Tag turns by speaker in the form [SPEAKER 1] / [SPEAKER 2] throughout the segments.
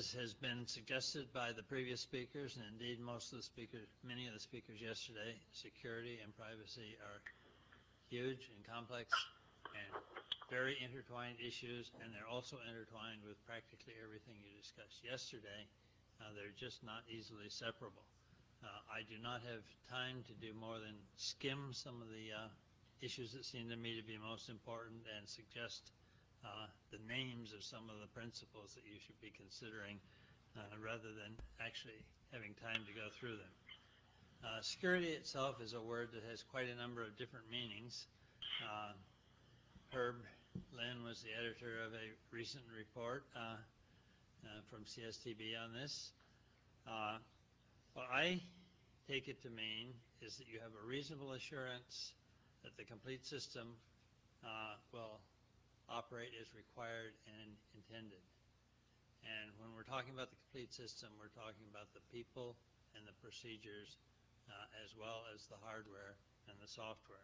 [SPEAKER 1] as has been suggested by the previous speakers, and indeed many of the speakers yesterday, security and privacy are huge and complex and very intertwined issues, and they're also intertwined with practically everything you discussed yesterday. They're just not easily separable. I do not have time to do more than skim some of the issues that seem to me to be most important and suggest the names of some of the principles that you should be considering rather than actually having time to go through them. Security itself is a word that has quite a number of different meanings. Herb Lynn was the editor of a recent report from CSTB on this. What I take it to mean is that you have a reasonable assurance that the complete system will operate as required and intended. And when we're talking about the complete system, we're talking about the people and the procedures as well as the hardware and the software.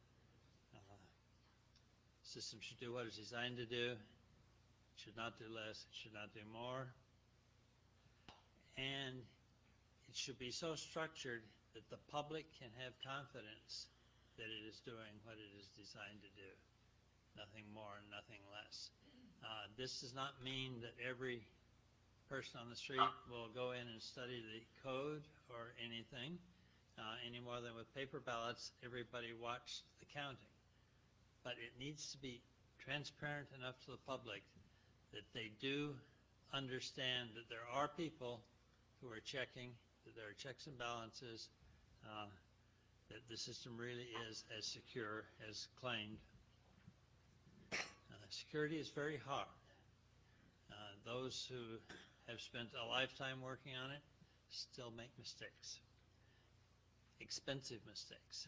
[SPEAKER 1] System should do what it's designed to do. It should not do less. It should not do more. And it should be so structured that the public can have confidence that it is doing what it is designed to do. Nothing more and nothing less. This does not mean that every person on the street will go in and study the code or anything, any more than with paper ballots, everybody watched the counting. But it needs to be transparent enough to the public that they do understand that there are people who are checking, that there are checks and balances, that the system really is as secure as claimed. Security is very hard. Those who have spent a lifetime working on it still make mistakes, expensive mistakes.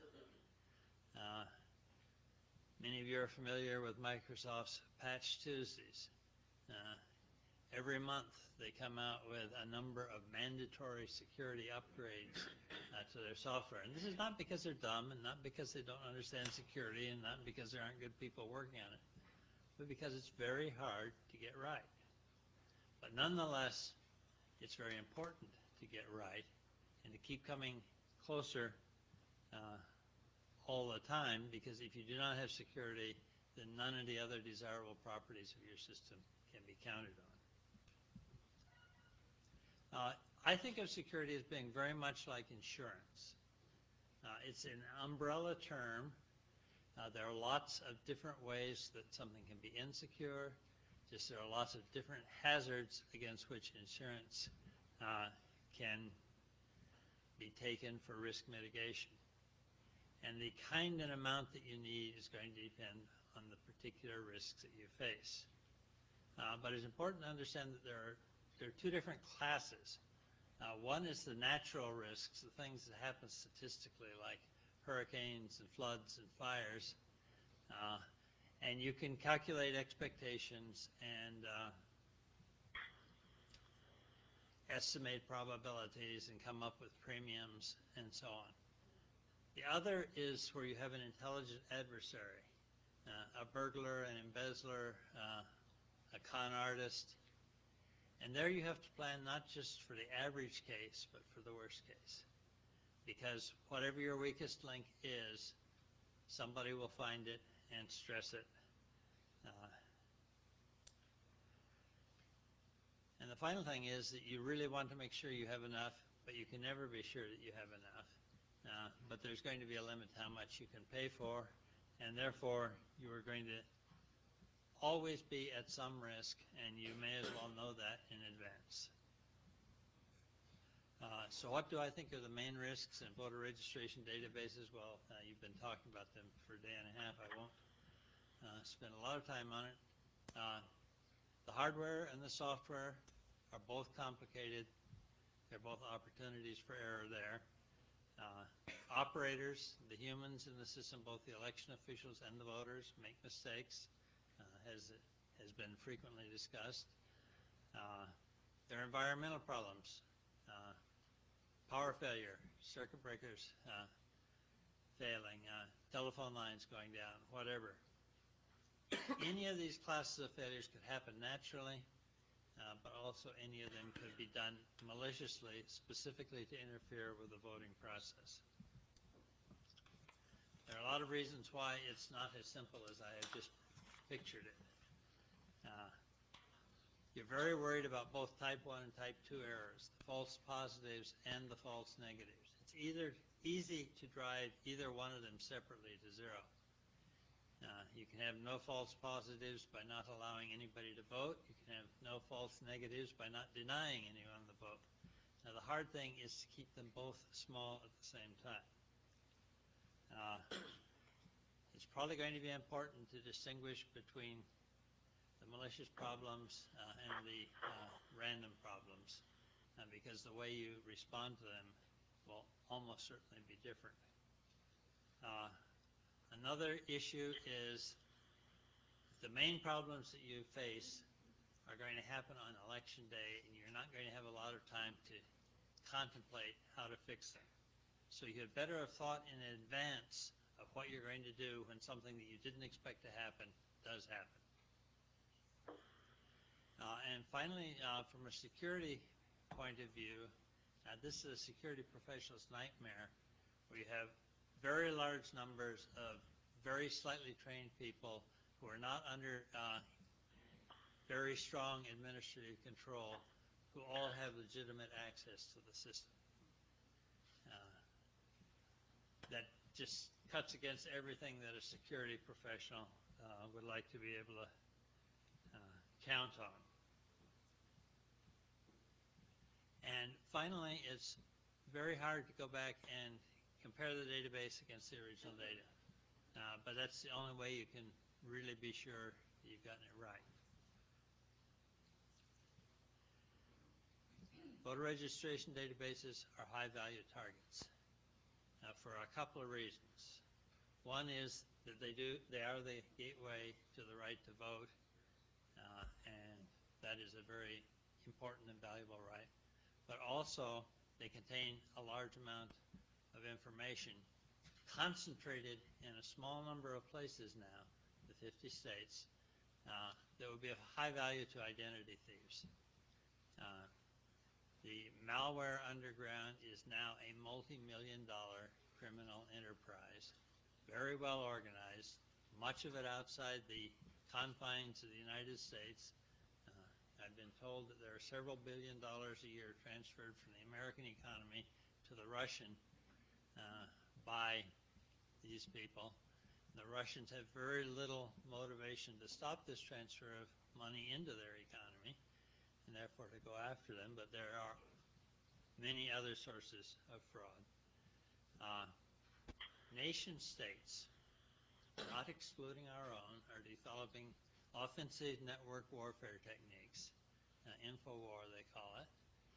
[SPEAKER 1] Many of you are familiar with Microsoft's Patch Tuesdays. Every month they come out with a number of mandatory security upgrades to their software. And this is not because they're dumb and not because they don't understand security and not because there aren't good people working on it, but because it's very hard to get right. But nonetheless, it's very important to get right and to keep coming closer all the time, because if you do not have security, then none of the other desirable properties of your system can be counted on. I think of security as being very much like insurance. It's an umbrella term. There are lots of different ways that something can be insecure. Just there are lots of different hazards against which insurance can be taken for risk mitigation. And the kind and amount that you need is going to depend on the particular risks that you face. But it's important to understand that there are two different classes. One is the natural risks, the things that happen statistically, like hurricanes and floods and fires. And you can calculate expectations and estimate probabilities and come up with premiums and so on. The other is where you have an intelligent adversary, a burglar, an embezzler, a con artist. And there you have to plan not just for the average case, but for the worst case. Because whatever your weakest link is, somebody will find it and stress it. And the final thing is that you really want to make sure you have enough, but you can never be sure that you have enough. But there's going to be a limit to how much you can pay for, and therefore you are going to always be at some risk, and you may as well know that in advance. So what do I think are the main risks in voter registration databases? Well, you've been talking about them for a day and a half. I won't spend a lot of time on it. The hardware and the software are both complicated. They're both opportunities for error there. Operators, the humans in the system, both the election officials and the voters, make mistakes, as has been frequently discussed. There are environmental problems, power failure, circuit breakers failing, telephone lines going down, whatever. Any of these classes of failures could happen naturally, but also any of them could be done maliciously, specifically to interfere with the voting process. There are a lot of reasons why it's not as simple as I have just pictured it. You're very worried about both type 1 and type 2 errors, the false positives and the false negatives. It's easy to drive either one of them separately to zero. You can have no false positives by not allowing anybody to vote. You can have no false negatives by not denying anyone the vote. Now, the hard thing is to keep them both small at the same time. It's probably going to be important to distinguish between the malicious problems and the random problems, because the way you respond to them will almost certainly be different. Another issue is the main problems that you face are going to happen on election day, and you're not going to have a lot of time to contemplate how to fix them. So you had better have thought in advance of what you're going to do when something that you didn't expect to happen does happen. And finally, from a security point of view, this is a security professional's nightmare, where you have very large numbers of very slightly trained people who are not under very strong administrative control, who all have legitimate access to the system. That just cuts against everything that a security professional would like to be able to count on. And finally, it's very hard to go back and compare the database against the original data. But that's the only way you can really be sure that you've gotten it right. Voter registration databases are high-value targets for a couple of reasons. One is that they are the gateway to the right to vote, and that is a very important and valuable right. But also, they contain a large amount of information concentrated in a small number of places now, the 50 states, that would be of high value to identity thieves. The malware underground is now a multi-million-dollar criminal enterprise, very well organized, much of it outside the confines of the United States. I've been told that there are several $billion a year transferred from the American economy to the Russian by these people. The Russians have very little motivation to stop this transfer of money into their economy, and therefore to go after them, but there are many other sources of fraud. Nation states, not excluding our own, are developing offensive network warfare techniques, InfoWar they call it,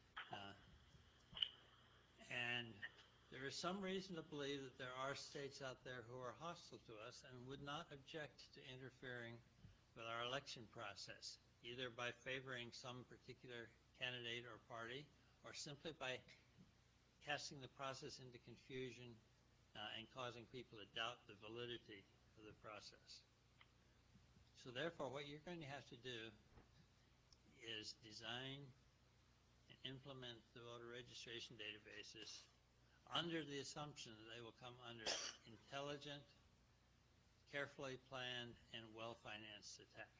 [SPEAKER 1] and there is some reason to believe that there are states out there who are hostile to us and would not object to interfering with our election process, either by favoring some particular candidate or party, or simply by casting the process into confusion and causing people to doubt the validity of the process. So therefore, what you're going to have to do is design and implement the voter registration databases under the assumption that they will come under intelligent, carefully planned, and well-financed attack.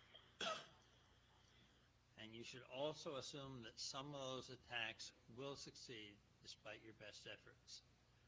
[SPEAKER 1] And you should also assume that some of those attacks will succeed despite your best efforts.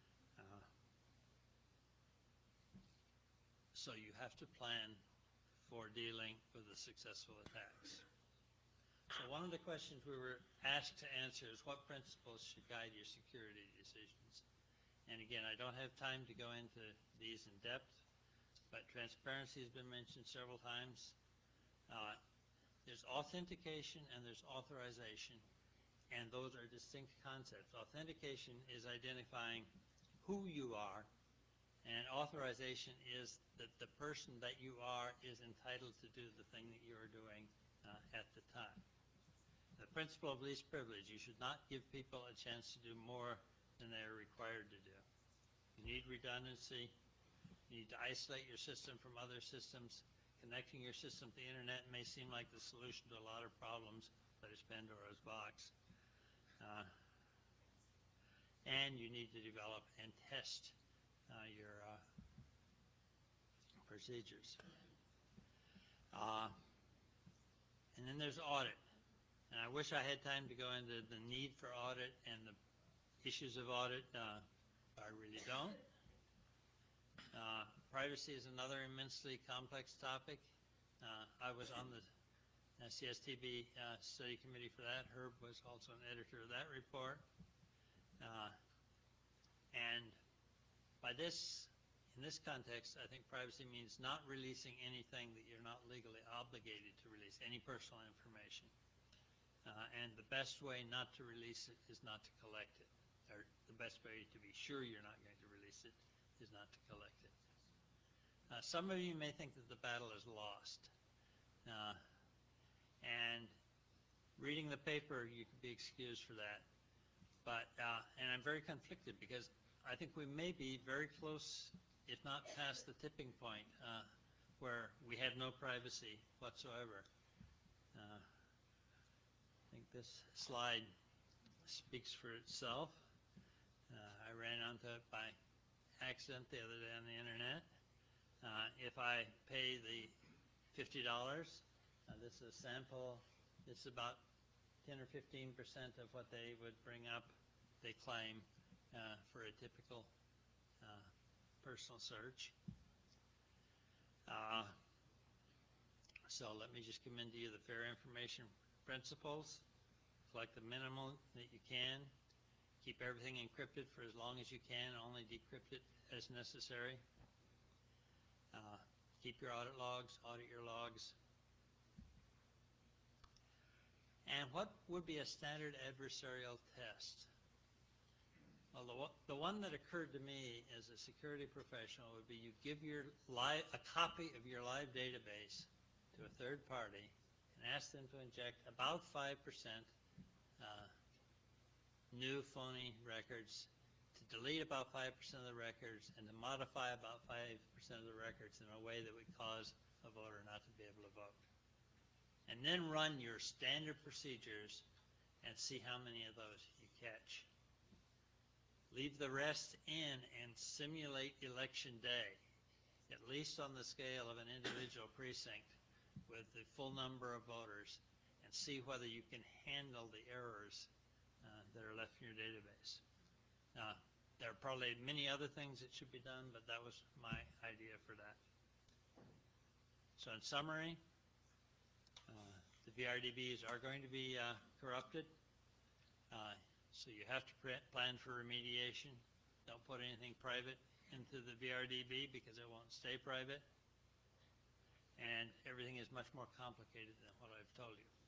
[SPEAKER 1] So you have to plan for dealing with the successful attacks. So one of the questions we were asked to answer is what principles should guide your security decisions? And again, I don't have time to go into these in depth, but transparency has been mentioned several times. There's authentication and there's authorization, and those are distinct concepts. Authentication is identifying who you are, and authorization is that the person that you are is entitled to do the thing that you are doing at the time. The principle of least privilege, you should not give people a chance to do more than they are required to do. You need redundancy. You need to isolate your system from other systems, connecting your system to the internet may seem like the solution to a lot of problems, but it's Pandora's box. And you need to develop and test your procedures. And then there's audit. And I wish I had time to go into the need for audit and the issues of audit. I really don't. Privacy is another immensely complex topic. I was on the CSTB study committee for that. Herb was also an editor of that report. And by this, in this context, I think privacy means not releasing anything that you're not legally obligated to release, any personal information. And the best way not to release it is not to collect it. Or the best way to be sure you're not going to release it is not to collect it. Some of you may think that the battle is lost. And reading the paper, you could be excused for that. But, and I'm very conflicted because I think we may be very close, if not past the tipping point, where we have no privacy whatsoever. I think this slide speaks for itself. I ran onto it by accident the other day on the internet. If I pay the $50, this is a sample. It's about 10 or 15% of what they would bring up, they claim, for a typical personal search. So let me just commend to you the fair information principles. Collect the minimum that you can. Keep everything encrypted for as long as you can. Only decrypt it as necessary. Keep your audit logs. Audit your logs. And what would be a standard adversarial test? Well, the one that occurred to me as a security professional would be you give a copy of your live database to a third party and ask them to inject about 5% new phony records, to delete about 5% of the records, and to modify about 5% of the records in a way that would cause a voter not to be able to vote. And then run your standard procedures and see how many of those you catch. Leave the rest in and simulate election day, at least on the scale of an individual precinct with the full number of voters, and see whether you can handle the errors that are left in your database. There are probably many other things that should be done, but that was my idea for that. So in summary, the VRDBs are going to be corrupted. So you have to plan for remediation. Don't put anything private into the VRDB because it won't stay private. And everything is much more complicated than what I've told you.